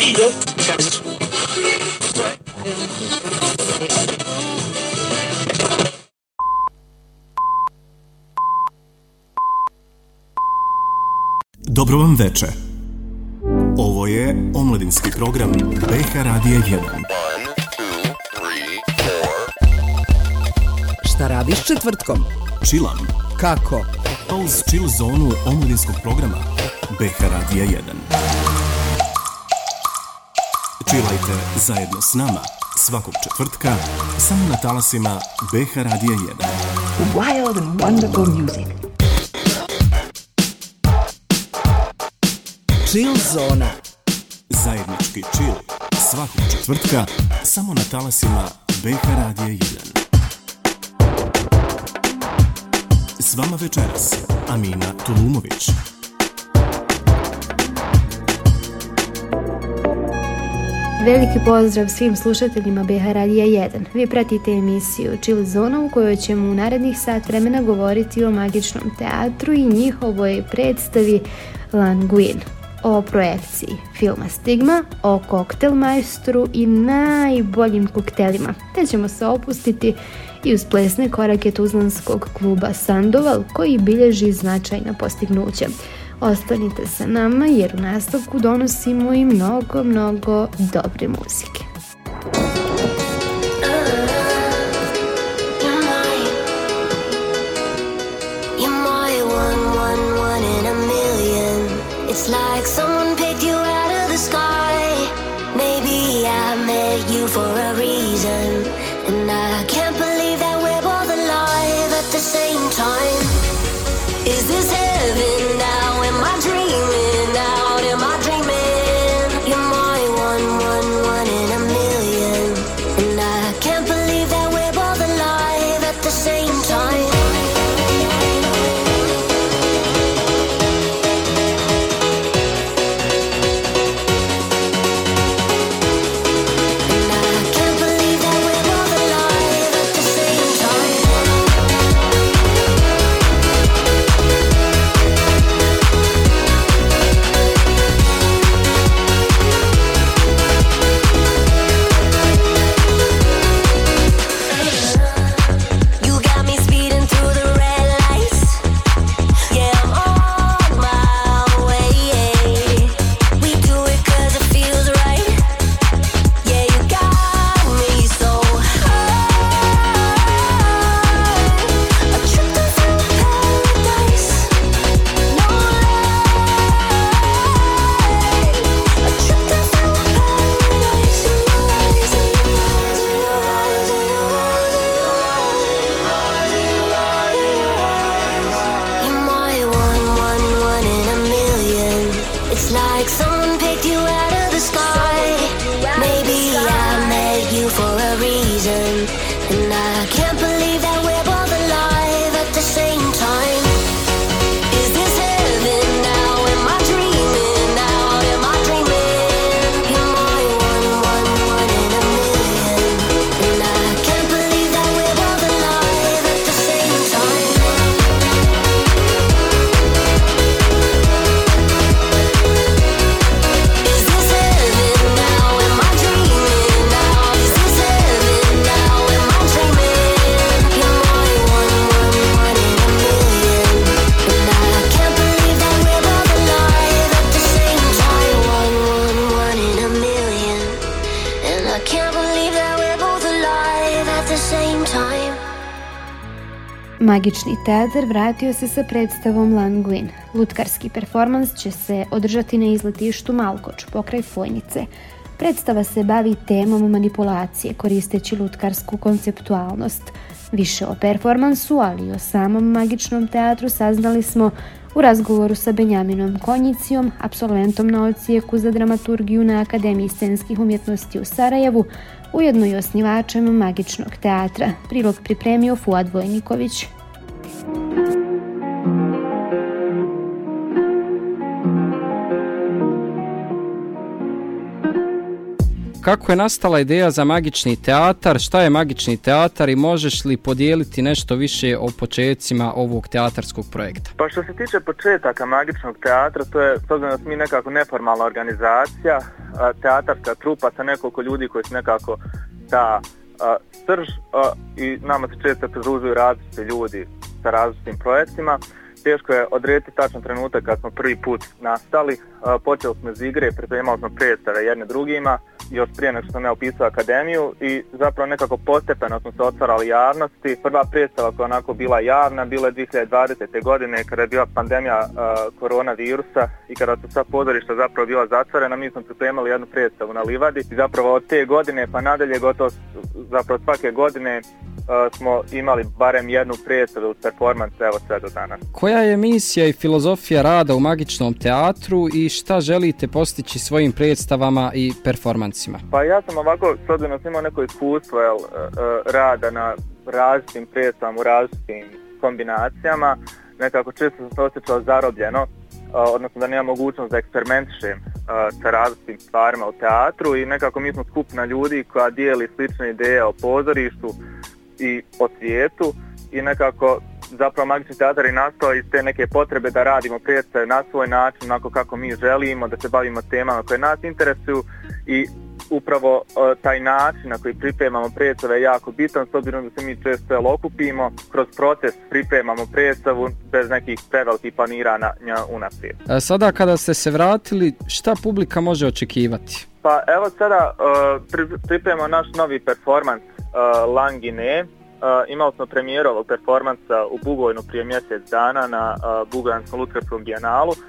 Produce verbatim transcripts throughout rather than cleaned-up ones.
Dobro vam veče. Ovo je omladinski program B H Radija jedan. Šta radiš četvrtkom? Čilam. Kako? Pa uz chill zonu omladinskog programa B H Radija jedan. Chillajte zajedno s nama svakog četvrtka samo na talasima B H Radija jedan. Wild and wonderful music. Chill zona. Zajednički chill svakog četvrtka samo na talasima B H Radija jedan. S vama večeras Amina Tulumović. Veliki pozdrav svim slušateljima B H Radija jedan. Vi pratite emisiju Chill Zona u kojoj ćemo u narednih sat vremena govoriti o magičnom teatru i njihovoj predstavi Languin, o projekciji filma Stigma, o koktel majstru i najboljim koktelima, te ćemo se opustiti i uz plesne korake tuzlanskog kluba Sandoval koji bilježi značajna postignuća. Ostanite sa nama jer u nastavku donosimo i mnogo, mnogo dobre muzike. It's like someone picked you out of the sky. Maybe I met you for a reason, and I can't believe that we're both alive at the same time. Is this heaven now? Am I dreaming out? Am I dreaming? You're my one, one, one in a million, and I can't believe that we're both alive at the same time. Magični teatar vratio se sa predstavom Languin. Lutkarski performans će se održati na izletištu Malkoč, pokraj Fojnice. Predstava se bavi temom manipulacije, koristeći lutkarsku konceptualnost. Više o performansu, ali i o samom magičnom teatru saznali smo u razgovoru sa Benjaminom Konjicijom, apsolventom na odsjeku za dramaturgiju na Akademiji scenskih umjetnosti u Sarajevu, ujedno i osnivačem magičnog teatra. Prilog pripremio Fuad Vojniković. kako je nastala ideja za magični teatar, šta je magični teatar i možeš li podijeliti nešto više o početcima ovog teatarskog projekta? Pa što se tiče početaka magičnog teatra, to je, s obzirom da smo mi nekako neformalna organizacija, teatarska trupa sa nekoliko ljudi koji su nekako ta a, srž a, i nama se često pridružuju različiti ljudi sa različitim projektima. Teško je odrediti tačan trenutak kad smo prvi put nastali. A, počeli smo iz igre, pripremali smo predstave jedne drugima, još prije nego što sam ja upisao akademiju i zapravo nekako postepeno smo se otvarali javnosti. Prva predstava koja je onako bila javna bila je dvije hiljade dvadesete. godine kada je bila pandemija uh, koronavirusa i kada su sva pozorišta zapravo bila zatvorena, mi smo pripremali jednu predstavu na Livadi i zapravo od te godine pa nadalje gotovo zapravo svake godine uh, smo imali barem jednu predstavu performance evo sve do danas. Koja je misija i filozofija rada u magičnom teatru i šta želite postići svojim predstavama i performansima? Pa ja sam ovako, s obzirom sam imao neko iskustvo jel, rada na različitim predstavama, u različitim kombinacijama, nekako često sam se osjećao zarobljeno, odnosno da nemam mogućnost da eksperimentišem sa različitim stvarima u teatru i nekako mi smo skupina ljudi koja dijeli slične ideje o pozorištu i o svijetu i nekako zapravo magični teatar je nastao iz te neke potrebe da radimo predstave na svoj način, onako kako mi želimo, da se bavimo temama koje nas interesuju i upravo uh, taj način na koji pripremamo predstave je jako bitan, s obzirom da se mi često okupimo, kroz proces pripremamo predstavu bez nekih prevelikih planiranja unaprijed. Sada kada ste se vratili, šta publika može očekivati? Pa evo sada uh, pri, pripremamo naš novi performans uh, Langine. Uh, imali smo premijeru ovog performansa u Bugojnu prije mjesec dana na uh, Bugojanskom lutkarskom bijenalu uh,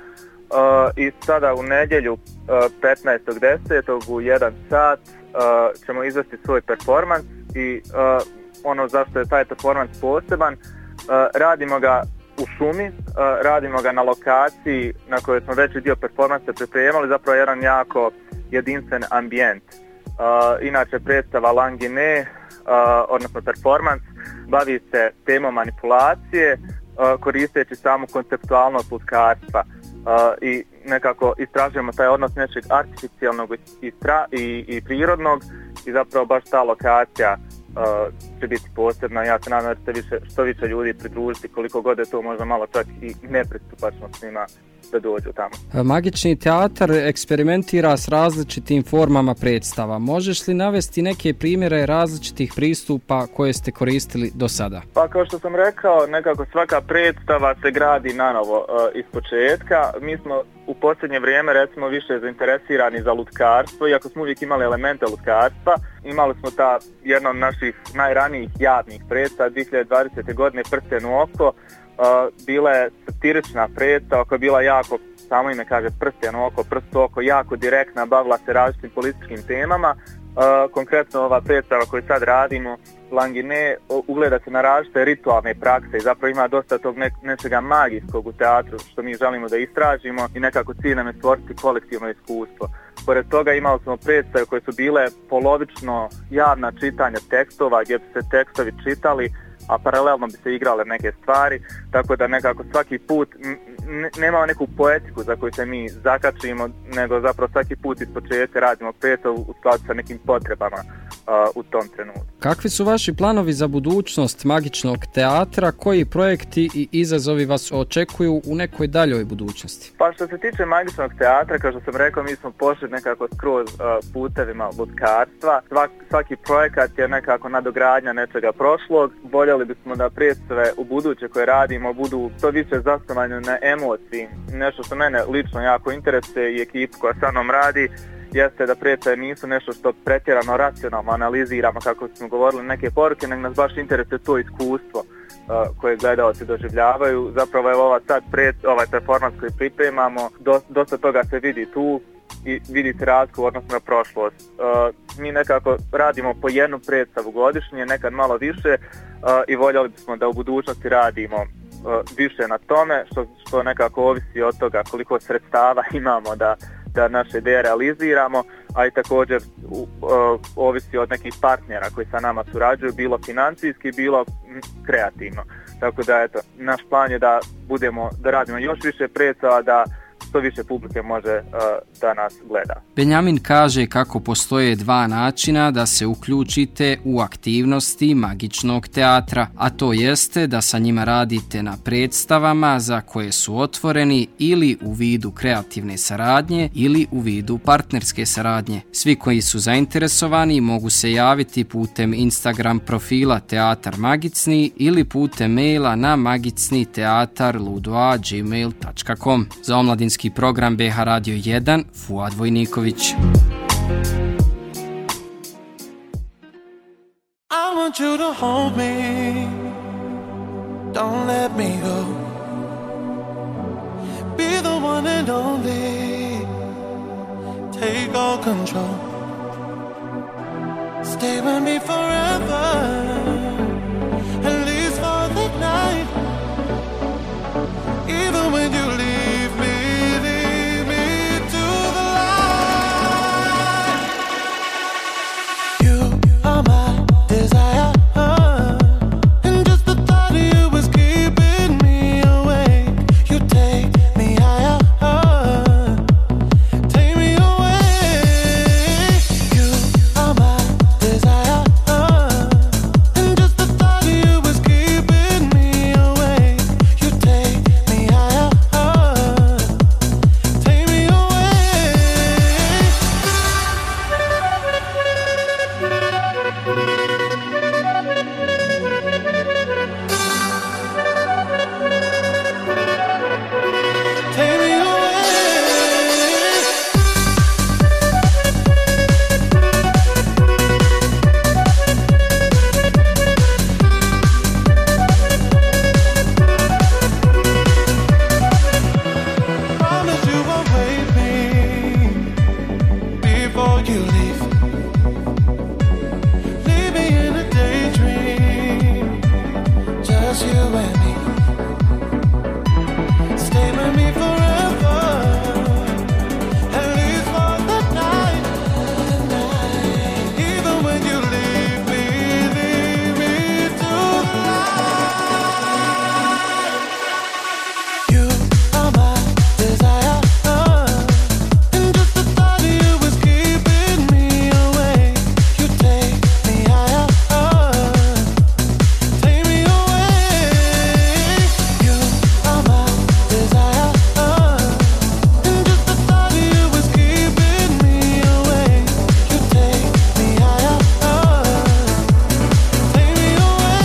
i sada u nedjelju uh, petnaestog desetog u jedan sat uh, ćemo izvesti svoj performans i uh, ono zašto je taj performans poseban, uh, radimo ga u šumi, uh, radimo ga na lokaciji na kojoj smo veći dio performansa pripremali, zapravo jedan jako jedinstven ambijent. Uh, inače predstava Langine, Uh, odnosno performance, bavi se temom manipulacije uh, koristeći samu konceptualnost lutkarstva uh, i nekako istražujemo taj odnos nečeg artificijalnog i, tra- i, i prirodnog i zapravo baš ta lokacija uh, će biti posebna. Ja se nadam da ćete više, što više ljudi pridružiti koliko god je to možda malo čak i nepristupačno svima da dođu tamo. Magični teatar eksperimentira s različitim formama predstava. Možeš li navesti neke primjere različitih pristupa koje ste koristili do sada? Pa kao što sam rekao, nekako svaka predstava se gradi nanovo uh, iz početka. Mi smo u posljednje vrijeme recimo više zainteresirani za lutkarstvo, iako smo uvijek imali elemente lutkarstva. Imali smo ta jedna od naših najranijih javnih predstava dvije hiljade dvadesete. godine Prsten u oko. Uh, bila je satirična predstava koja je bila jako, samo ime kaže Prsten u oko, prst u oko, jako direktna, bavila se različitim političkim temama. Uh, konkretno ova predstava koju sad radimo, Langine, ugleda se na različite ritualne prakse i zapravo ima dosta tog ne, nečega magijskog u teatru što mi želimo da istražimo i nekako cilj nam je stvoriti kolektivno iskustvo. Pored toga imali smo predstave koje su bile polovično javna čitanja tekstova gdje bi se tekstovi čitali, a paralelno bi se igrale neke stvari, tako da nekako svaki put n- nemamo neku poetiku za koju se mi zakačimo, nego zapravo svaki put iz početka radimo predstavu u skladu sa nekim potrebama uh, u tom trenutku. Kakvi su vaši planovi za budućnost magičnog teatra? Koji projekti i izazovi vas očekuju u nekoj daljoj budućnosti? Pa što se tiče magičnog teatra, kao što sam rekao, mi smo pošli nekako skroz uh, putevima lutkarstva. Svak, svaki projekat je nekako nadogradnja nečega prošlog. Voljeli bismo da predstave u buduće koje radimo budu to više zasnovane na emociji. Nešto što mene lično jako interesuje i ekipu koja sa mnom radi jeste da predstave nisu nešto što pretjerano racionalno analiziramo kako smo govorili neke poruke, nego nas baš interesuje to iskustvo uh, koje gledaoci doživljavaju. Zapravo je ova sad pred, ovaj performans koji pripremamo, do, dosta toga se vidi tu i vidi se razliku odnosno na prošlost. Uh, mi nekako radimo po jednu predstavu godišnje, nekad malo više uh, i voljeli bismo da u budućnosti radimo uh, više na tome, što, što nekako ovisi od toga koliko sredstava imamo da da naše ideje realiziramo, a i također uh, ovisi od nekih partnera koji sa nama surađuju, bilo financijski, bilo kreativno. Tako da eto, naš plan je da budemo, da radimo još više predstava, da što više publike može uh, da nas gleda. Benjamin kaže kako postoje dva načina da se uključite u aktivnosti magičnog teatra, a to jeste da sa njima radite na predstavama za koje su otvoreni ili u vidu kreativne saradnje ili u vidu partnerske saradnje. Svi koji su zainteresovani mogu se javiti putem Instagram profila Teatar Magicni ili putem maila na magicni teatar ludva at gmail dot com. Za omladinski program B H Radio jedan, Fuad Vojniković. I want you to hold me, don't let me go. Be the one and only, take all control. Stay with me forever, at least for the night. Even when you leave me, leave me to the light. You are my desire, and just the thought of you was keeping me awake. You take me higher, take me away. You are my desire, and just the thought of you was keeping me awake. You take me higher, take me away. Take me away. Promise you won't wait me before you leave. Leave me in a daydream, just you and me. Stay with me forever, at least for the night. Even when you leave me, leave me to the light. You are my desire, and just the thought of you was keeping me awake. You take me higher, take me away. You are my desire, and just the thought of you was keeping me awake. You take me higher, take me away.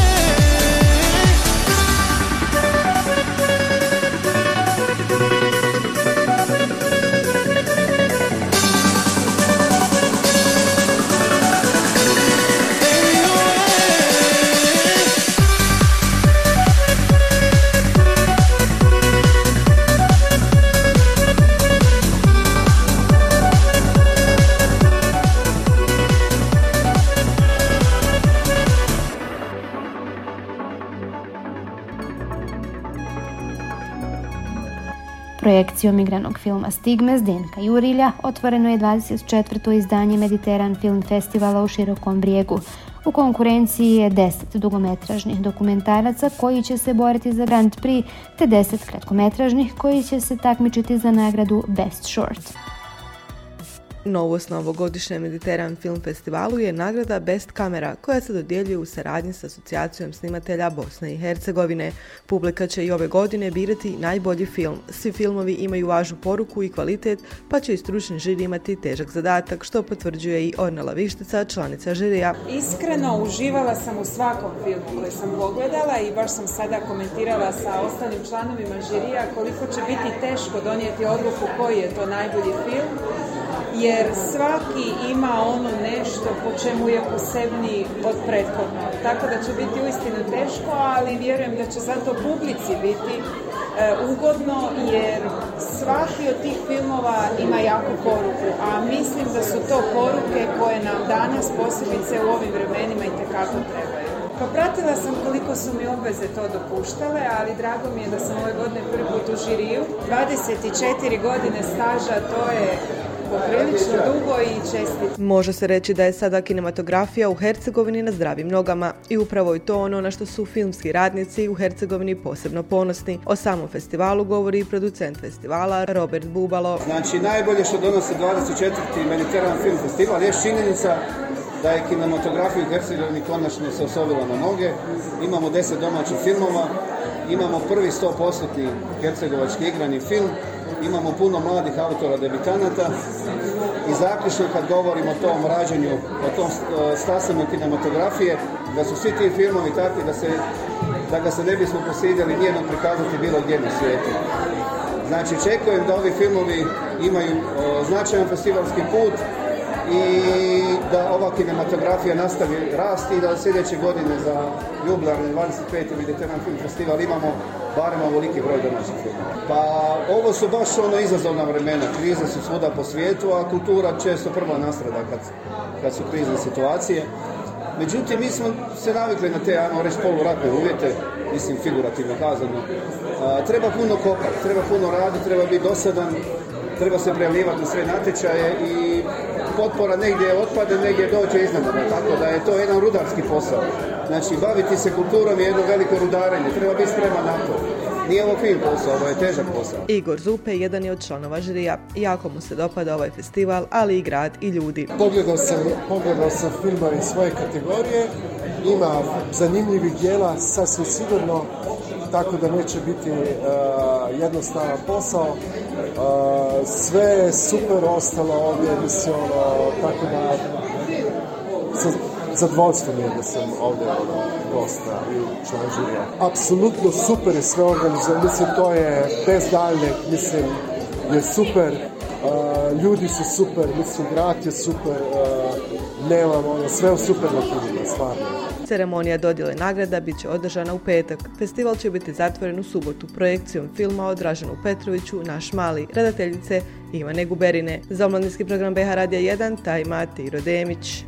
Projekcijom igranog filma Stigme Zdenka Jurilja otvoreno je dvadeset četvrto izdanje Mediteran Film Festivala u Širokom Brijegu. U konkurenciji je deset dugometražnih dokumentaraca koji će se boriti za Grand Prix, te deset kratkometražnih koji će se takmičiti za nagradu Best Short. Novost na ovogodišnjem Mediteran Film Festivalu je nagrada Best Kamera koja se dodjeljuje u saradnji s Asocijacijom snimatelja Bosne i Hercegovine. Publika će i ove godine birati najbolji film. Svi filmovi imaju važnu poruku i kvalitet, pa će i stručni žiri imati težak zadatak, što potvrđuje i Ornela Vištica, članica žirija. Iskreno uživala sam u svakom filmu koji sam pogledala i baš sam sada komentirala sa ostalim članovima žirija koliko će biti teško donijeti odluku koji je to najbolji film, jer svaki ima ono nešto po čemu je posebniji od prethodnog. Tako da će biti uistinu teško, ali vjerujem da će zato publici biti e, ugodno, jer svaki od tih filmova ima jaku poruku, a mislim da su to poruke koje nam danas, posebice u ovim vremenima, itekako trebaju. Pa pratila sam koliko su mi obveze to dopuštale, ali drago mi je da sam ove godine prvi put u žiriju. dvadeset četiri godine staža, to je poprilično dugo i čestit. Može se reći da je sada kinematografija u Hercegovini na zdravim nogama i upravo je to ono na što su filmski radnici u Hercegovini posebno ponosni. O samom festivalu govori i producent festivala Robert Bubalo. Znači, najbolje što donosi dvadeset četvrti Mediteran Film Festival je činjenica da je kinematografija u Hercegovini konačno se osovila na noge. Imamo deset domaćih filmova, imamo prvi sto posto hercegovački igrani film, imamo puno mladih autora debitanata i zaključno kad govorimo o tom rađenju, o tom stasanju kinematografije, da su svi ti filmovi takvi da, se, da ga se ne bismo posidjeli nijednom prikazati bilo gdje na svijetu. Znači, očekujem da ovi filmovi imaju o, značajan festivalski put i da ova kinematografija nastavi rasti i da sljedeće godine za jubilarni dvadeset peti Mediteran Film Festival imamo barem ovoliki broj domaćih filmova. Pa ovo su baš ono izazovna vremena, krize su svuda po svijetu, a kultura često prva nastrada kad, kad su krizne situacije. Međutim, mi smo se navikli na te, ajmo reći, poluratne uvjete, mislim figurativno kazano. A, treba puno kopati, treba puno raditi, treba biti dosadan, treba se prijavljivati na sve natječaje i potpora negdje otpade, negdje dođe iznenadno, tako da je to jedan rudarski posao. Znači, baviti se kulturom je jedno veliko rudarenje, treba biti spreman na to. Nije ovo fin posao, ovo je težak posao. Igor Zupe jedan je od članova žirija. Jako mu se dopada ovaj festival, ali i grad i ljudi. Pogledao sam, pogledao sam filmove iz svoje kategorije, ima zanimljivih dijela, sasvim sigurno, tako da neće biti uh, jednostavan posao. Uh, sve je super ostalo ovdje, mislim, ono, tako da sa, zadovoljstvo mi je da sam ovdje gosta i član žirija. Apsolutno super je sve organizovano, mislim, to je bez daljnjeg, mislim, je super, uh, ljudi su super, mislim, grad je super, uh, nemam, ono, sve je super na filmima, stvarno. Ceremonija dodjele nagrada bit će održana u petak. Festival će biti zatvoren u subotu projekcijom filma o Draženu Petroviću, Naš mali, redateljice Ivane Guberine. Za omladinski program B H Radija jedan, Tajma Tiro Demić.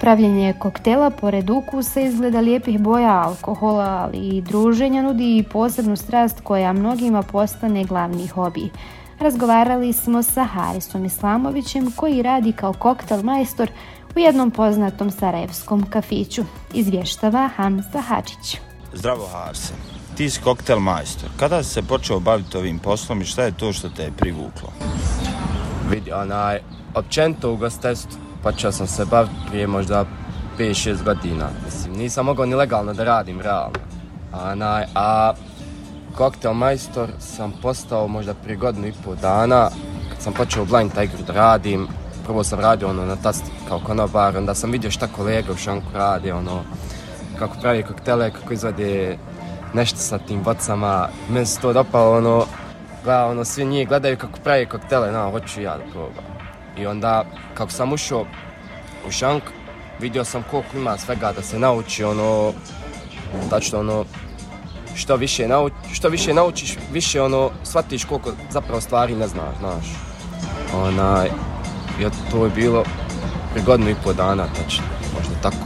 Pravljenje koktela pored ukusa, izgleda lijepih boja, alkohola, ali i druženja nudi i posebnu strast koja mnogima postane glavni hobi. Razgovarali smo sa Harisom Islamovićem koji radi kao koktel majstor u jednom poznatom sarajevskom kafiću. Izvještava Hamza Hadžić. Zdravo Harise, ti si koktel majstor. Kada si se počeo baviti ovim poslom i šta je to što te je privuklo? Vidi, onaj, općenito u ugostiteljstvu počeo sam se baviti prije možda pet šest godina. Mislim, nisam mogao ni legalno da radim, realno. Onaj, a koktel majstor sam postao možda prije godinu i pol dana, kad sam počeo u Blind Tigeru da radim. Prvo sam radio ono na tasti kao konobar, onda sam vidio šta kolega u šanku radi, ono, kako pravi koktele, kako izvade nešto sa tim bocama. Meni se to dopalo, ono, gleda, ono, svi njih gledaju kako pravi koktele, no, hoću ja da probam. I onda, kako sam ušao u šank, vidio sam koliko ima svega da se nauči, ono, tačno, ono, što više, nauč, što više naučiš, više, ono, shvatiš koliko zapravo stvari ne znaš, znaš. Onaj, i to je bilo prije godinu i pol dana, tačno, možda tako.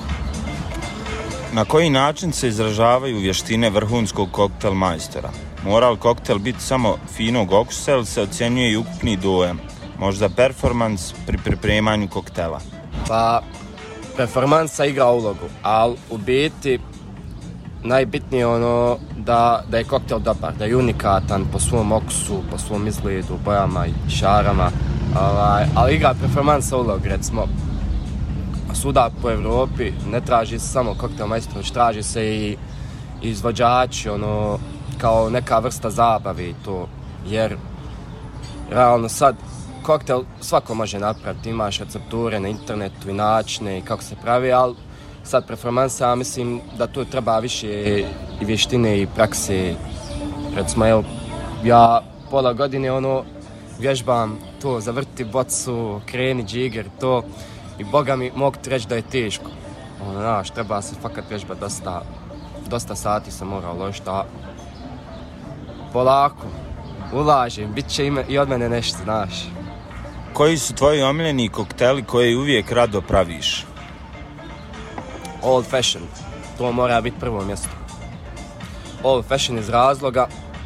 Na koji način se izražavaju vještine vrhunskog koktel majstora? Mora li koktel biti samo finog okusa ili se ocjenjuje i ukupni dojam? Možda performans pri pripremanju koktela? Pa, performansa igra ulogu, ali u biti najbitnije je ono da, da je koktel dobar, da je unikatan po svom okusu, po svom izgledu, bojama i šarama, ovaj, ali igra performansa ulogu, recimo. Svuda po Evropi ne traži se samo koktel majstor, već traži se i izvođači, ono, kao neka vrsta zabave i to, jer realno sad koktel svako može napraviti, imaš recepture na internetu i načine i kako se pravi, ali sad performansa, ja mislim da tu treba više i vještine i prakse. Recimo, evo, ja pola godine ono vježbam to, zavrti bocu, kreni džiger, to, i boga mi mogu ti reći da je teško. Ono, znaš, treba se fakat vježbati dosta, dosta sati se mora uložiti, a polako, ulažem, bit će i od mene nešto, znaš. Koji su tvoji omiljeni kokteli koje uvijek rado praviš? Old Fashion, to mora biti prvo mjesto. Old Fashion iz razloga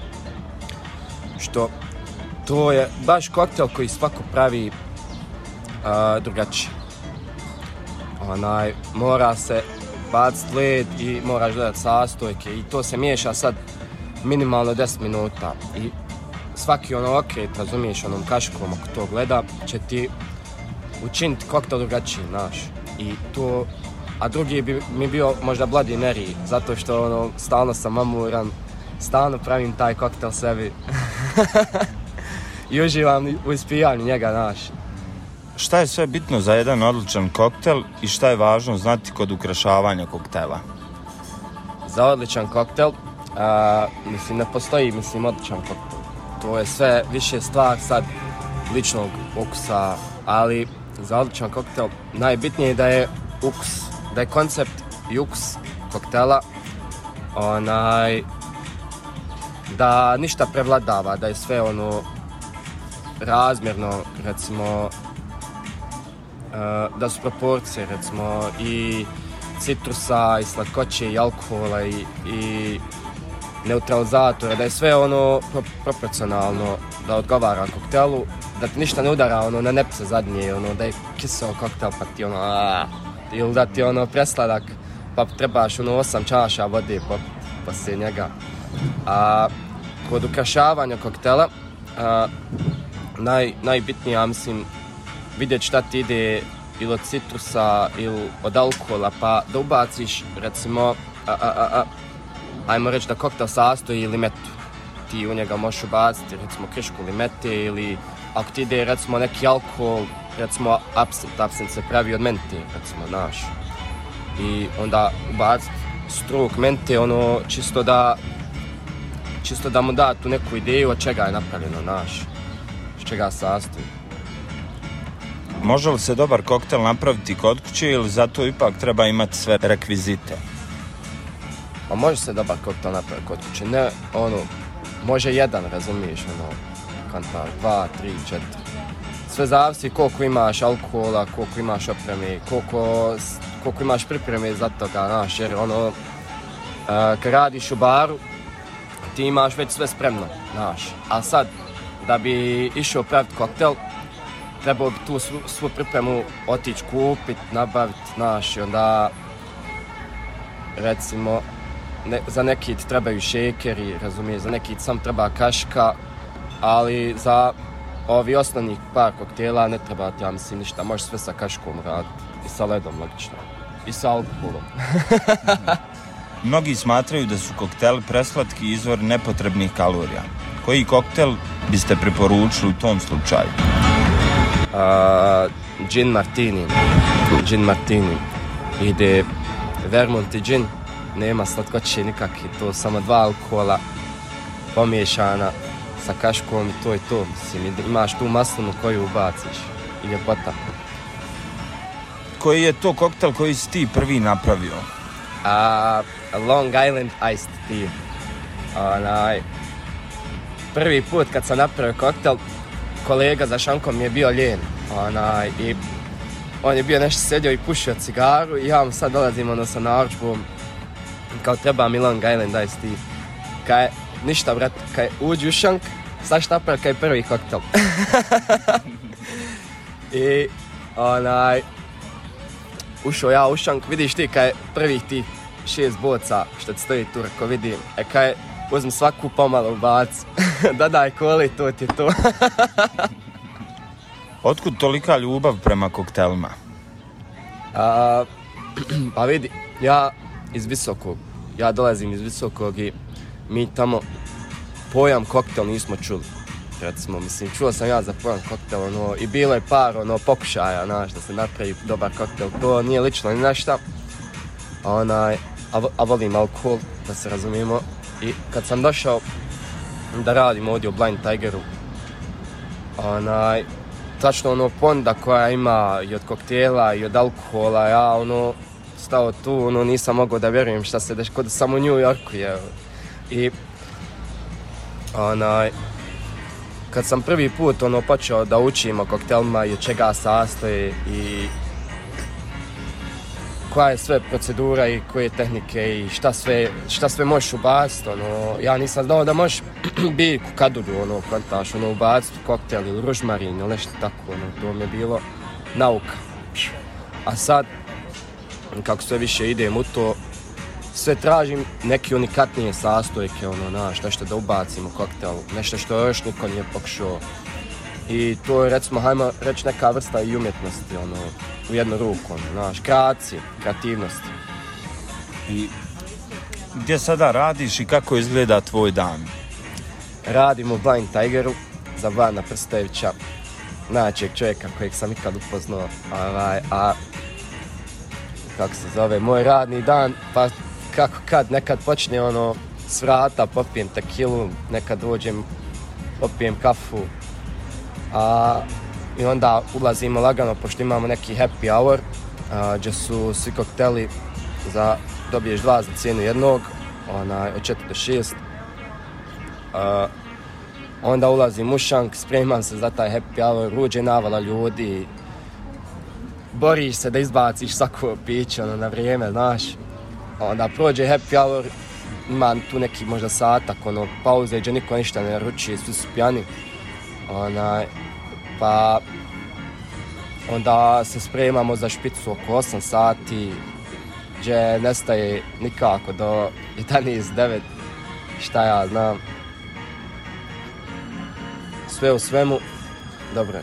što to je baš koktel koji svako pravi uh, drugačije. Onaj, mora se baciti led i moraš gledati sastojke i to se miješa sad minimalno deset minuta. I svaki ono okret, razumiješ, onom kaškom ako to gleda, će ti učiniti koktel drugačiji, znaš. I to, a drugi bi mi bio možda Bloody Mary, zato što ono, stalno sam mamuran, stalno pravim taj koktel sebi. I uživam u ispijanju njega, znaš. Šta je sve bitno za jedan odličan koktel i šta je važno znati kod ukrašavanja koktela? Za odličan koktel, a, mislim, ne postoji, mislim, odličan koktel. To je sve više stvar sad ličnog ukusa, ali za odličan koktel najbitnije je da je ukus, da je koncept i ukus koktela onaj, da ništa prevladava, da je sve ono razmjerno, recimo da su proporcije, recimo i citrusa i slatkoće i alkohola i, i neutralizatora, da je sve ono pro, proporcionalno, da odgovara koktelu, da ti ništa ne udara ono na nepce zadnje, ono da je kiseo koktel pa ti ono aaa, ili da ti ono presladak pa trebaš ono osam čaša vode popiti poslije njega. A kod ukrašavanja koktela a, naj, najbitnije, ja mislim, vidjeti šta ti ide ili od citrusa ili od alkohola, pa da ubaciš, recimo, a, a, a, a, ajmo reći da koktel sastoji limetu. Ti u njega možeš ubaciti, recimo, krišku limete ili ako ti ide, recimo, neki alkohol, recimo, absint, absint se pravi od mente, recimo, znaš. I onda ubaciti struk mente, ono, čisto da, čisto da mu da tu neku ideju od čega je napravljeno, znaš, s čega sastoji. Može li se dobar koktel napraviti kod kuće ili zato ipak treba imati sve rekvizite? Pa može se dobar koktel napraviti kod kuće, ne ono, može jedan, razumiješ, ono, kantar, dva, tri, četiri. Sve zavisi koliko imaš alkohola, koliko imaš opreme, koliko, koliko imaš pripreme za toga, znaš, jer ono, uh, kad radiš u baru, ti imaš već sve spremno, znaš, a sad, da bi išao praviti koktel, trebao bi tu svu, svu pripremu otići kupit, nabaviti, znaš, i onda, recimo, ne, za neki ti trebaju šekeri, razumiješ, za neki ti sam treba kaška, ali za ovi osnovnih par koktela ne treba ti, ja mislim, ništa, možeš sve sa kaškom raditi i sa ledom, logično, i sa alkoholom. Mnogi smatraju da su kokteli preslatki izvor nepotrebnih kalorija. Koji koktel biste preporučili u tom slučaju? Uh, gin martini. Gin martini. Ide Vermont i gin. Nema slatkoće nikakve. To samo dva alkohola pomiješana sa kaškom i to je to. Mislim, imaš tu maslinu koju ubaciš. I ljepota. Koji je to koktel koji si ti prvi napravio? Uh, Long Island Iced Tea. Onaj, prvi put kad sam napravio koktel, kolega za šankom je bio lijen. Onaj, i on je bio nešto sedio i pušio cigaru i ja mu sad dolazim ono sa narudžbom. Kao treba mi Long Island Iced Tea. Kaj, ništa brat, kaj uđi u šank, sad šta napravio kaj prvi koktel. I onaj, ušao ja u šank, vidiš ti kaj prvih ti šest boca što ti stoji tu, ako vidim, e kaj uzmi svaku pomalo ubaci, dodaj koli, to ti je to. Otkud tolika ljubav prema koktelima? A, pa vidi, ja iz Visokog, ja dolazim iz Visokog i mi tamo pojam koktel nismo čuli. Recimo, mislim, čuo sam ja za pojam koktel, ono, i bilo je par, ono, pokušaja, znaš, da se napravi dobar koktel, to nije lično ni našta, onaj, a, a volim alkohol, da se razumijemo, i kad sam došao da radim ovdje u Blind Tigeru, onaj, tačno ono ponda koja ima i od koktela i od alkohola, ja, ono, stao tu, ono, nisam mogao da vjerujem šta se deš, kod sam u New Yorku, je, i, onaj, kad sam prvi put ono počeo da učim o koktelima i od čega sastoje i koja je sve procedura i koje tehnike i šta sve, šta sve možeš ubaciti, ono, ja nisam znao da možeš biljku, kadulju, ono, kontaš, ono, ubaciti u koktel ili ružmarin ili nešto tako, ono, to mi je bilo nauka. A sad, kako sve više idem u to, sve tražim neke unikatnije sastojke, ono, znaš, nešto da ubacim u koktel, nešto što još niko nije pokušao. I to je, recimo, hajmo reći neka vrsta i umjetnosti, ono, u jednu ruku, ono, znaš, kreacije, kreativnosti. I gdje sada radiš i kako izgleda tvoj dan? Radim u Blind Tigeru za Vana Prstevića, najjačeg čovjeka kojeg sam ikad upoznao, a, a kako se zove, moj radni dan, pa kako kad, nekad počne ono s vrata, popijem tekilu, nekad dođem, popijem kafu, a, i onda ulazimo lagano, pošto imamo neki happy hour, a, gdje su svi kokteli, za, dobiješ dva za cijenu jednog, onaj, od četiri do šest. A, onda ulazim u šank, spremam se za taj happy hour, uđe navala ljudi, boriš se da izbaciš svako piće, ono, na vrijeme, znaš. Onda prođe happy hour, ima tu neki možda satak, ono, pauze, gdje niko ništa ne naruči, svi su pijani. Onaj, pa onda se spremamo za špicu oko osam sati, gdje nestaje nikako do jedanaest devet, šta ja znam. Sve u svemu, dobro je.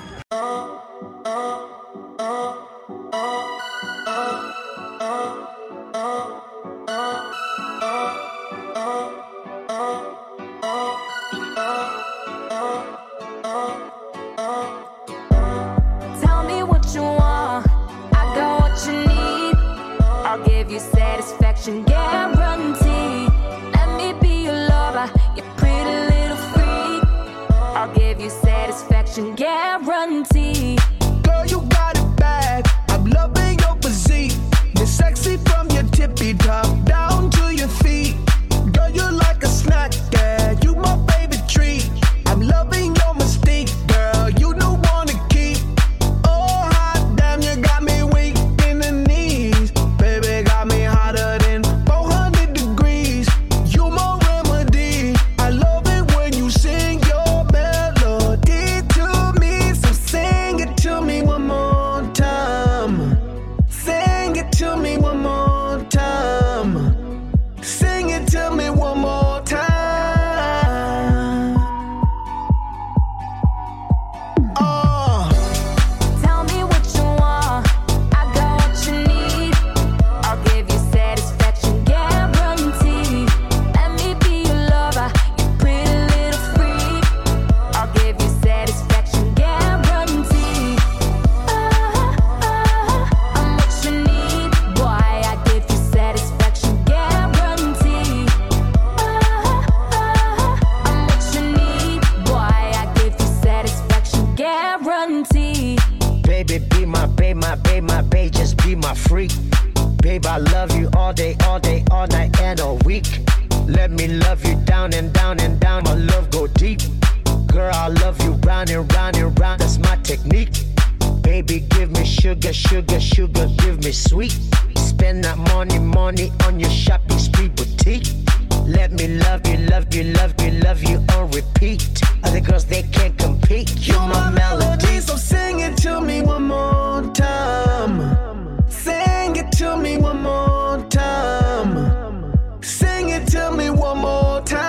Guarantee. Let me be your lover, you pretty little freak. I'll give you satisfaction guarantee. Girl, you got it bad. I'm loving your physique. You're sexy from your tippy top down to your feet. Girl, you're like a snack, yeah. You my favorite treat. I'm loving your mystique, girl. You don't wanna keep. Oh, hot damn, you got me weak in the knees. I love you all day, all day, all night and all week. Let me love you down and down and down, my love go deep. Girl, I love you round and round and round, that's my technique. Baby, give me sugar, sugar, sugar, give me sweet. Spend that money, money on your shopping spree boutique. Let me love you, love you, love you, love you on repeat. Other girls, they can't compete. You're my melody, so sing it to me one more time. Sing it to me one more time. Sing it to me one more time.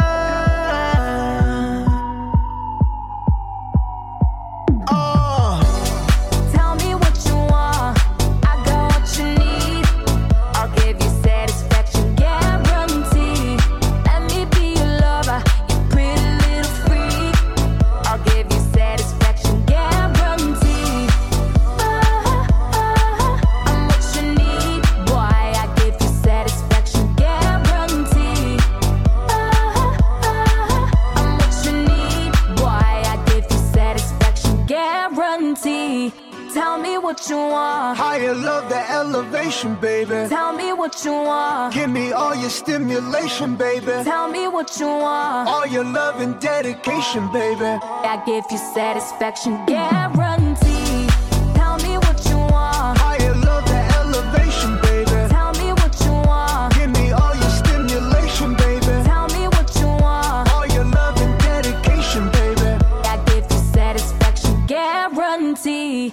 Oh. Tell me what you want, I got what you need. I'll give you satisfaction guarantee. Let me be your lover, you pretty little freak. I'll give you satisfaction guarantee. Oh, oh, I'm what you need, boy. I give you satisfaction guarantee. Oh, oh, I'm what you need, boy. I give you satisfaction guarantee. Tell me what you want. Higher love, the elevation, baby. Tell me what you want. Give me all your stimulation, baby. Tell me what you want. All your love and dedication, baby. I give you satisfaction guarantee. Tell me what you want. Higher love, the elevation, baby. Tell me what you want. Give me all your stimulation, baby. Tell me what you want. All your love and dedication, baby. I give you satisfaction guarantee.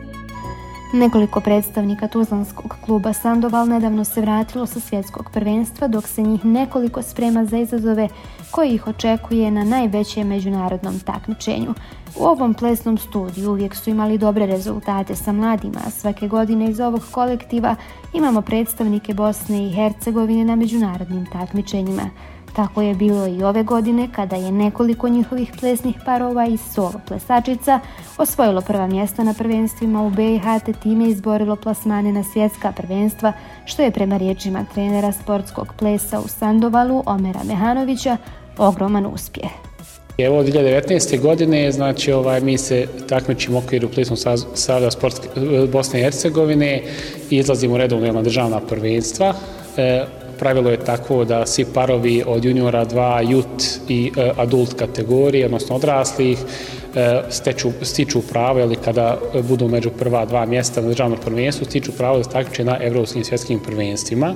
Nekoliko predstavnika tuzlanskog kluba Sandoval nedavno se vratilo sa svjetskog prvenstva, dok se njih nekoliko sprema za izazove koji ih očekuje na najvećem međunarodnom takmičenju. U ovom plesnom studiju uvijek su imali dobre rezultate sa mladima, a svake godine iz ovog kolektiva imamo predstavnike Bosne i Hercegovine na međunarodnim takmičenjima. Tako je bilo i ove godine kada je nekoliko njihovih plesnih parova i solo plesačica osvojilo prva mjesta na prvenstvima u B i H te time izborilo plasmane na svjetska prvenstva, što je prema riječima trenera sportskog plesa u Sandovalu Omera Mehanovića ogroman uspjeh. Evo od dvije hiljade devetnaeste. godine, znači ovaj, mi se takmičimo u okviru plesnog saveza sportske Bosne i Hercegovine i izlazimo redovno na državna prvenstva. E, Pravilo je tako da svi parovi od juniora dva, jut i e, adult kategorije, odnosno odraslih, e, steču, stiču pravo, ili kada budu među prva dva mjesta na državnom prvenstvu, stiču pravo da se takmiče na evropskim svjetskim prvenstvima.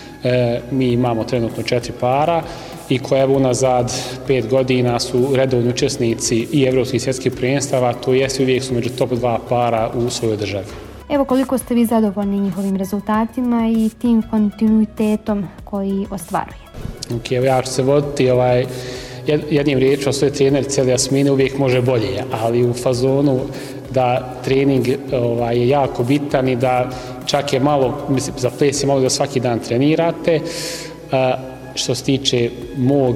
E, mi imamo trenutno četiri para i koje evo unazad pet godina su redovni učesnici i evropskih svjetskih prvenstava, to jest uvijek su među top dva para u svojoj državi. Evo koliko ste vi zadovoljni njihovim rezultatima i tim kontinuitetom koji ostvaruje. Ok, evo ja ću se voditi ovaj, jednim riječom, svoje trenerice Jasmine uvijek može bolje, ali u fazonu da trening ovaj, je jako bitan i da čak je malo, mislim, za ples je malo da svaki dan trenirate. A, što se tiče mog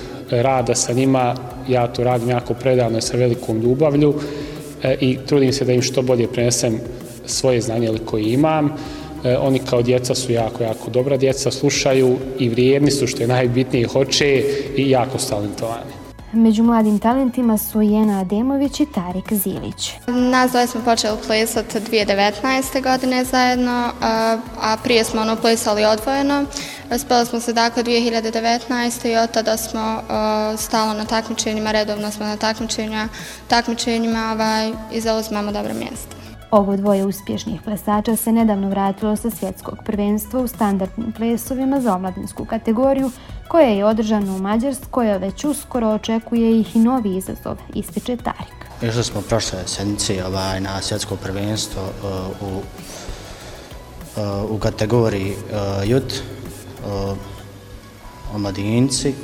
rada sa njima, ja to radim jako predavno i sa velikom ljubavlju e, i trudim se da im što bolje prenesem svoje znanje koje imam. E, oni kao djeca su jako, jako dobra djeca, slušaju i vrijedni su, što je najbitnije, hoće i jako su talentovani. Među mladim talentima su Jena Ademović i Tarik Zilić. Nas dvoje smo počeli plesati dvije hiljade devetnaeste. godine zajedno, a, a prije smo ono plesali odvojeno. Speli smo se dakle dvije hiljade devetnaeste. i od tada smo a, stalno na takmičenjima, redovno smo na takmičenjima, takmičenjima ovaj, i zauzimamo dobra mjesta. Ovo dvoje uspješnih plesača se nedavno vratilo sa svjetskog prvenstva u standardnim plesovima za omladinsku kategoriju, koje je održano u Mađarskoj, a već uskoro očekuje ih i novi izazov, ističe Tarik. Išli smo prošle sedmice ovaj, na svjetsko prvenstvo uh, u, uh, u kategoriji uh, jut, uh, omladinci.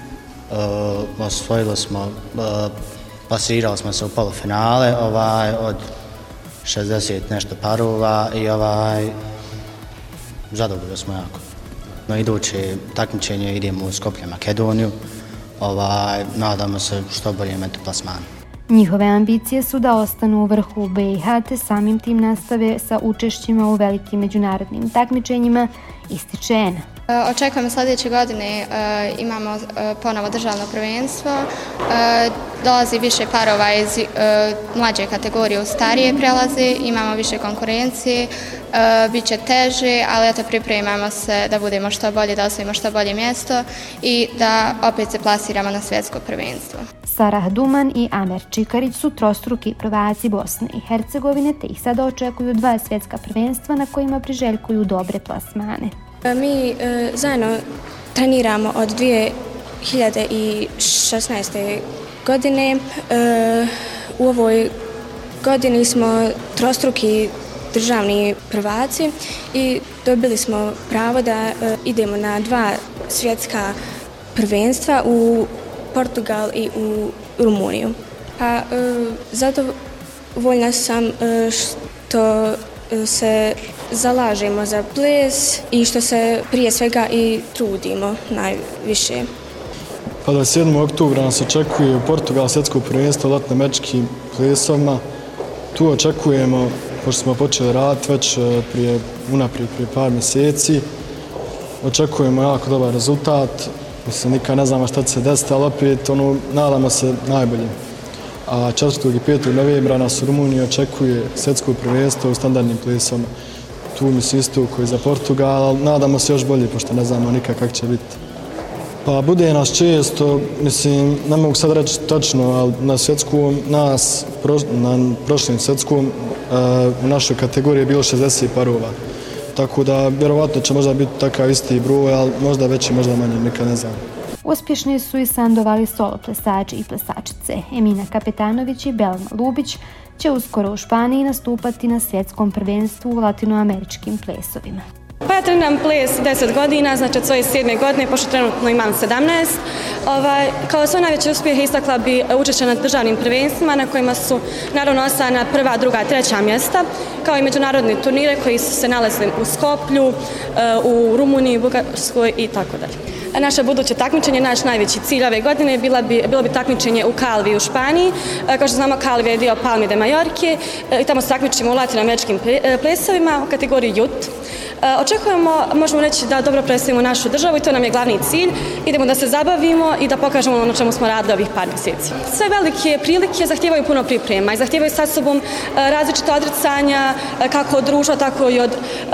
Uh, osvojili smo, uh, plasirali smo se u polufinale ovaj, od šezdeset nešto parova i ovaj, zadovoljni smo jako. No, iduće takmičenje idemo u Skoplje, Makedoniju, ovaj, nadamo se što bolje metu plasmanu. Njihove ambicije su da ostanu u vrhu u B i H te samim tim nastave sa učešćima u velikim međunarodnim takmičenjima, ističe Ena. Očekujemo sljedeće godine, imamo ponovo državno prvenstvo, dolazi više parova iz mlađe kategorije u starije prelaze, imamo više konkurencije, bit će teže, ali eto pripremamo se da budemo što bolje, da osvojimo što bolje mjesto i da opet se plasiramo na svjetsko prvenstvo. Sarah Duman i Amer Čikarić su trostruki prvaci Bosne i Hercegovine, te ih sada očekuju dva svjetska prvenstva na kojima priželjkuju dobre plasmane. Mi e, zajedno treniramo od dvije hiljade šesnaeste. godine. E, u ovoj godini smo trostruki državni prvaci i dobili smo pravo da e, idemo na dva svjetska prvenstva u Portugal i u Rumuniju. Pa e, zadovoljna sam e, što se zalažemo za ples i što se prije svega i trudimo najviše. Pa dvadeset sedmog oktobra nas očekuje u Portugal svjetsko prvenstvo u latinoameričkim plesovima. Tu očekujemo, pošto smo počeli raditi već prije, unaprijed prije par mjeseci, očekujemo jako dobar rezultat. Mislim, nikad ne znamo šta će se desiti, ali opet ono, nadamo se najbolje. A četvrtog i petog novembra nas u Rumuniji očekuje svjetsko prvenstvo u standardnim plesovima. Tu mislim isto koji za Portugal, ali nadamo se još bolje, pošto ne znamo nikak kako će biti. Pa bude nas često, mislim, ne mogu sad reći točno, ali na svjetskom, nas, na prošlim svjetskom, u našoj kategoriji je bilo šezdeset parova. Tako da, vjerovatno će možda biti takav isti broj, ali možda veći, možda manje, nikad ne znam. Uspješni su i sandovali solo plesači i plesačice. Emina Kapetanović i Belma Lubić će uskoro u Španiji nastupati na svjetskom prvenstvu u latinoameričkim plesovima. Pa ja treniram ples deset godina, znači od svoje sedme godine, pošto trenutno imam sedamnaest. Ovaj, kao svoj najveći uspjeh istakla bi učešće na državnim prvenstvima na kojima su naravno osvajana prva, druga, treća mjesta, kao i međunarodni turnire koji su se nalazili u Skoplju, u Rumuniji, Bugarskoj i tako dalje. Naše buduće takmičenje, naš najveći cilj ove godine bila bi, bilo bi takmičenje u Calvi u Španiji. Kao što znamo, Calvi je dio Palme de Majorke i tamo se takmičimo u latinoameričkim plesovima u kategoriji Youth. Očekujemo, možemo reći, da dobro predstavimo našu državu i to nam je glavni cilj. Idemo da se zabavimo i da pokažemo ono čemu smo radili ovih par mjeseci. Sve velike prilike zahtijevaju puno priprema i zahtijevaju sa sobom različite odricanja, kako od društva, tako i od,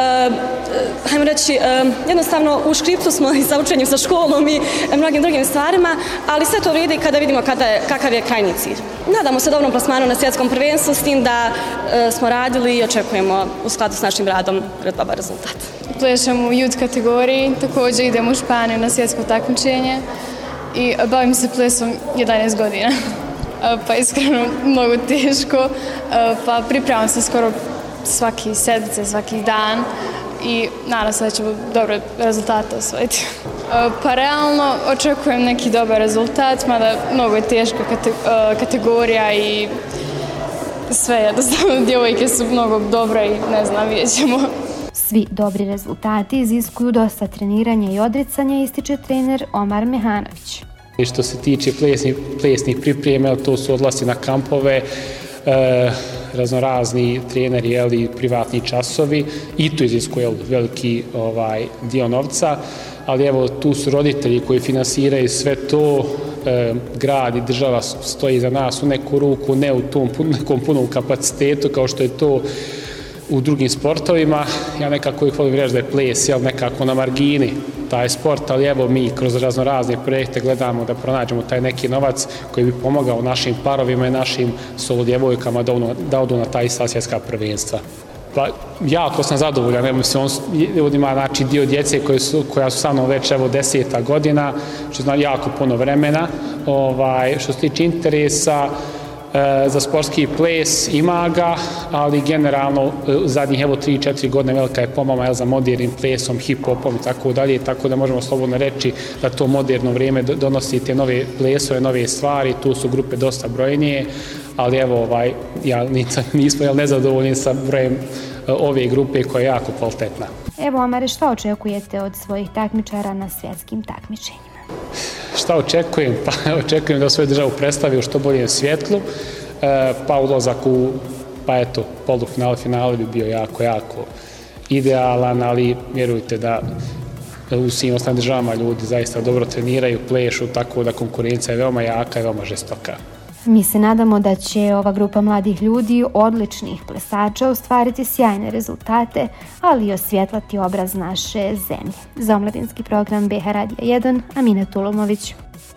hajmo reći, jednostavno u škriptu smo i sa učenjem sa školom i mnogim drugim stvarima, ali sve to vrijedi kada vidimo kada je, kakav je krajnji cilj. Nadamo se dobrom plasmanu na svjetskom prvenstvu, s tim da e, smo radili i očekujemo u skladu s našim radom dobar rezultat. Plešem u youth kategoriji, također idem u Španiju na svjetsko takmičenje i bavim se plesom jedanaest godina. Pa iskreno mnogo teško, pa pripremam se skoro svaki sedmice, svaki dan i nadam se da ćemo dobre rezultate osvojiti. Pa realno očekujem neki dobar rezultat, mada mnogo je teška kategorija i sve jednostavno, djevojke su mnogo dobre i ne znam, vidjet ćemo. Svi dobri rezultati iziskuju dosta treniranja i odricanja, ističe trener Omar Mehanović. I što se tiče plesnih, plesnih priprema, to su odlasci na kampove, e, raznorazni treneri, jeli, privatni časovi i to iziskuje veliki ovaj, dio novca, ali evo tu su roditelji koji finansiraju sve to, e, grad i država stoji za nas u neku ruku, ne u tom nekom punom kapacitetu kao što je to u drugim sportovima. Ja nekako ih volim reći da je ples, jel, nekako na margini taj sport, ali evo mi kroz raznorazne projekte gledamo da pronađemo taj neki novac koji bi pomogao našim parovima i našim solo djevojkama da, ono, da odu na taj svjetska prvenstva. Pa, jako sam zadovoljan, evo se on ima znači, dio djece koje su, koja su sa mnom već evo deseta godina, što zna jako puno vremena. Ovaj, što se tiče interesa e, za sportski ples ima ga, ali generalno zadnjih evo tri četiri godine velika je pomama za modernim plesom, hip-hopom i tako dalje, tako da možemo slobodno reći da to moderno vrijeme donosi te nove plesove, nove stvari, tu su grupe dosta brojnije, ali evo, ovaj, ja nismo jel, nezadovoljni sa brojem ove grupe koja je jako kvalitetna. Evo, Omare, šta očekujete od svojih takmičara na svjetskim takmičenjima? Šta očekujem? Pa očekujem da svoju državu predstavi u što boljem svjetlu, pa ulazak u, pa eto, polufinale, finale bi bio jako, jako idealan, ali vjerujte da u svim ostalim državama ljudi zaista dobro treniraju, plešu, tako da konkurencija je veoma jaka i veoma žestoka. Mi se nadamo da će ova grupa mladih ljudi, odličnih plesača, ostvariti sjajne rezultate, ali i osvjetlati obraz naše zemlje. Za omladinski program B H Radija jedan, Amina Tulumović.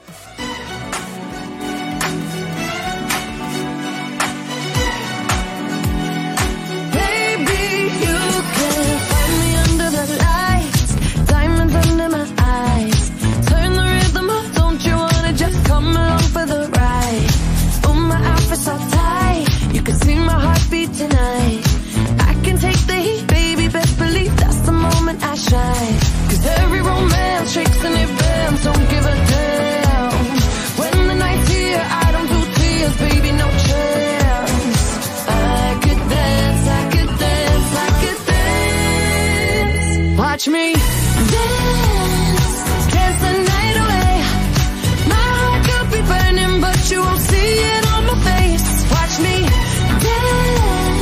Tonight, I can take the heat, baby, best believe that's the moment I shine. Cause every romance shakes and it bends, don't give a damn. When the night's here, I don't do tears, baby, no chance. I could dance, I could dance, I could dance. Watch me dance, dance the night away. My heart could be burning, but you won't see it on my face. Watch me dance.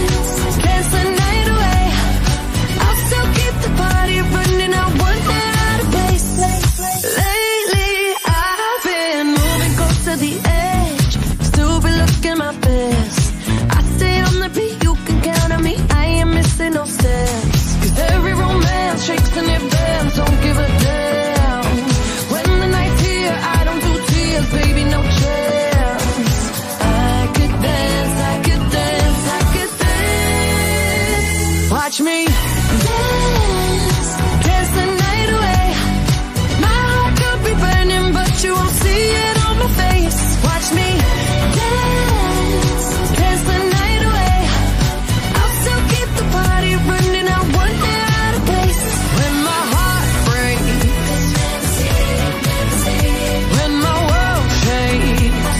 No steps, cause every romance shakes and it bends, don't give a damn. When the night's here, I don't do tears, baby, no chance. I could dance, I could dance, I could dance. Watch me dance, dance the night away. My heart could be burning, but you won't see it on my face. Watch me dance, dance the night away. I'll still keep the party running, I won't get out of place. When my heart breaks, when my world shakes,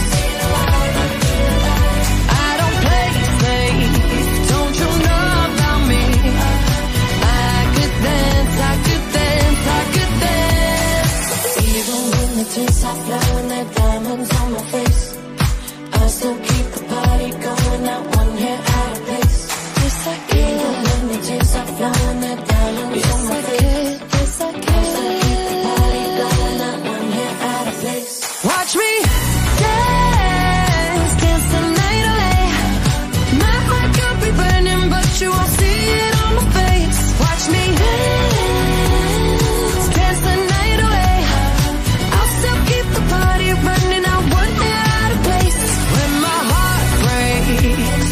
I don't play safe, don't you know about me? I could dance, I could dance, I could dance. Even when the tears stop flowing, the diamonds on my face, I still keep the party going, not one hair out of place. Yes, I can. Even when the tears stop flowing, the diamonds on my face, yes, I can. I still keep the party going, not one hair out of place. Watch me dance, dance the night away. My heart could be burning, but you won't see it on my face. Watch me dance, dance the night away. I'll still keep the party running, I won't get out of place. When my heart breaks,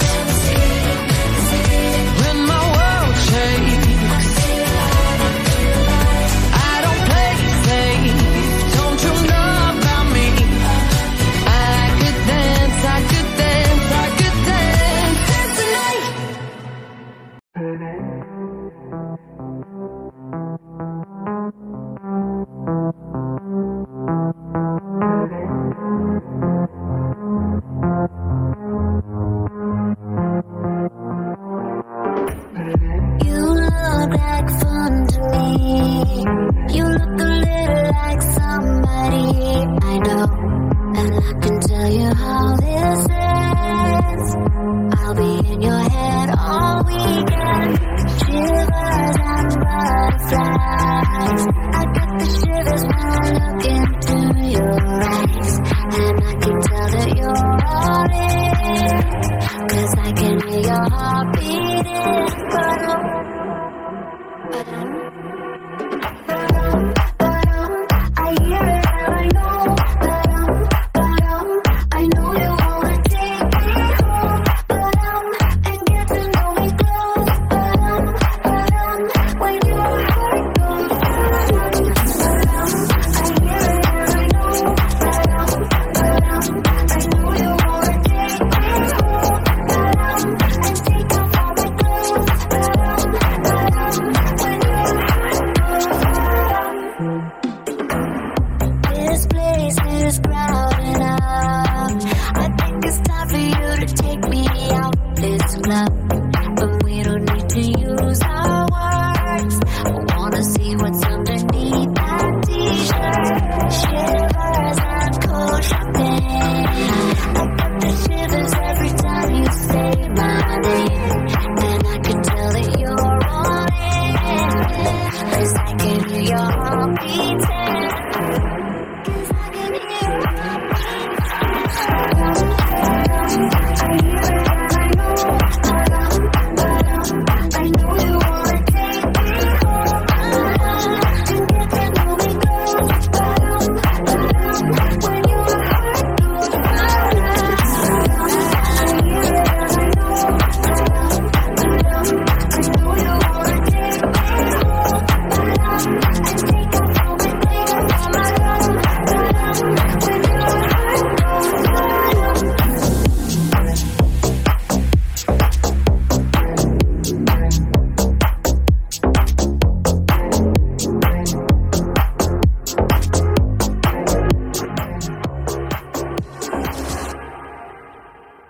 when my world shakes, I don't play safe, don't you know about me? I could dance, I could dance, I could dance, dance the night. You look like fun to me. You look a little like somebody I know, and I can tell you how this ends. I'll be in your head all weekend. Shivers and butterflies. I get the shivers when I look into your eyes, and I can tell that you're all in, cause I can hear your heart beating. Ba-dum, ba-dum, ba-dum, ba-dum. I hear it and I know. Ba-dum, ba-dum. I know you wanna take me home. Ba-dum, and get to know me close. Ba-dum, ba-dum. When your heart goes,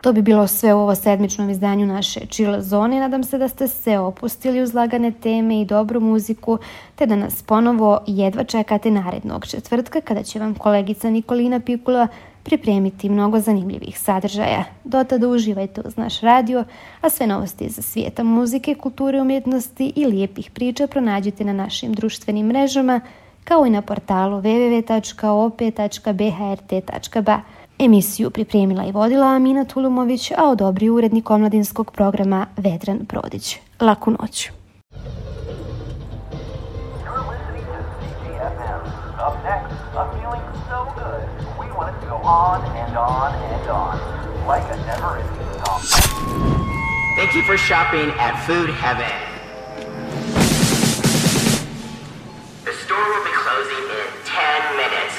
To bi bilo sve u ovo sedmičnom izdanju naše Chill zone. Nadam se da ste se opustili uz lagane teme i dobru muziku, te da nas ponovo jedva čekate narednog četvrtka kada će vam kolegica Nikolina Pikula pripremiti mnogo zanimljivih sadržaja. Do tada uživajte uz naš radio, a sve novosti iz svijeta muzike, kulture, umjetnosti i lijepih priča pronađite na našim društvenim mrežama, kao i na portalu w w w tačka o p tačka b h r t tačka b a. Emisiju pripremila i vodila Amina Tulumović, a odobri urednik omladinskog programa Vedran Prodić. Laku noć. Up next, a feeling so good, we want it to go on and on and on, like a never-ending song. Thank you for shopping at Food Heaven. The store will be closing in ten minutes.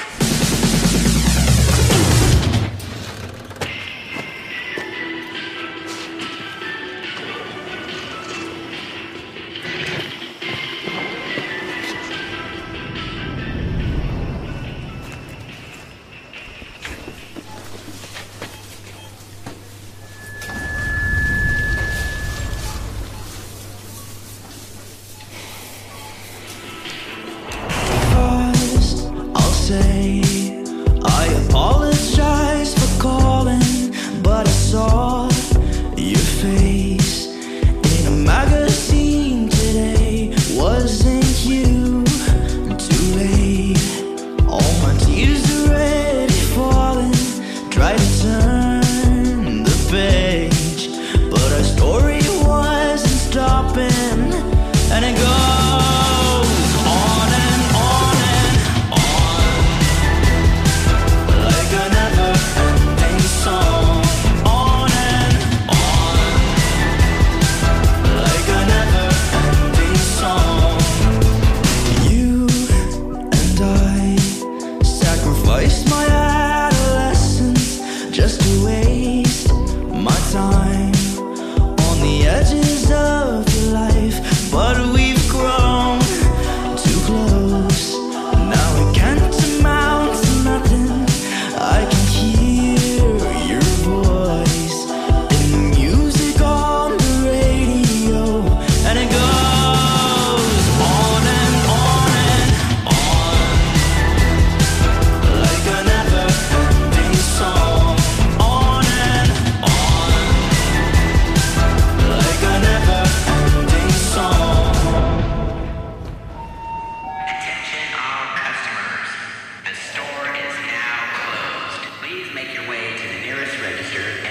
Say I apologize for calling, but I saw your face in a magazine today. Wasn't you too late? All my tears are already falling. Try to turn the page, but our story wasn't stopping, and it goes on and on and on. Like a never-ending song, on and on. Like a never-ending song. You and I sacrificed my adolescence just to waste my time on the edges of your life, but we've grown too close. Now it can't amount to nothing. I can hear your voice in the music on the radio, and it goes on and on and on. Like a never-ending song, on and on. Like a never-ending song. Attention all customers. The store is now closed. Please make your way to the nearest register